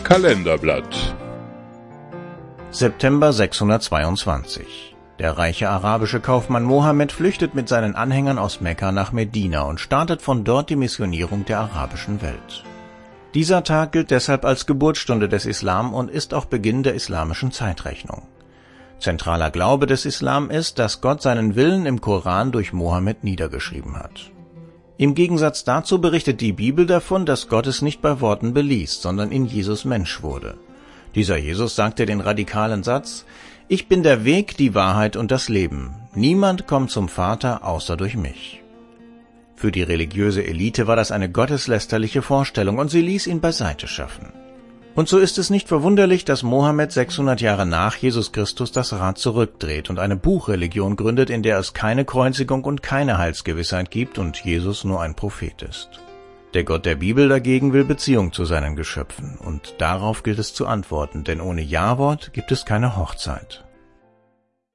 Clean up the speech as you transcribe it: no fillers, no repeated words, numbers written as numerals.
Kalenderblatt. September 622. Der reiche arabische Kaufmann Mohammed flüchtet mit seinen Anhängern aus Mekka nach Medina und startet von dort die Missionierung der arabischen Welt. Dieser Tag gilt deshalb als Geburtsstunde des Islam und ist auch Beginn der islamischen Zeitrechnung. Zentraler Glaube des Islam ist, dass Gott seinen Willen im Koran durch Mohammed niedergeschrieben hat. Im Gegensatz dazu berichtet die Bibel davon, dass Gott es nicht bei Worten beließ, sondern in Jesus Mensch wurde. Dieser Jesus sagte den radikalen Satz: Ich bin der Weg, die Wahrheit und das Leben. Niemand kommt zum Vater außer durch mich. Für die religiöse Elite war das eine gotteslästerliche Vorstellung und sie ließ ihn beiseite schaffen. Und so ist es nicht verwunderlich, dass Mohammed 600 Jahre nach Jesus Christus das Rad zurückdreht und eine Buchreligion gründet, in der es keine Kreuzigung und keine Heilsgewissheit gibt und Jesus nur ein Prophet ist. Der Gott der Bibel dagegen will Beziehung zu seinen Geschöpfen, und darauf gilt es zu antworten, denn ohne Ja-Wort gibt es keine Hochzeit.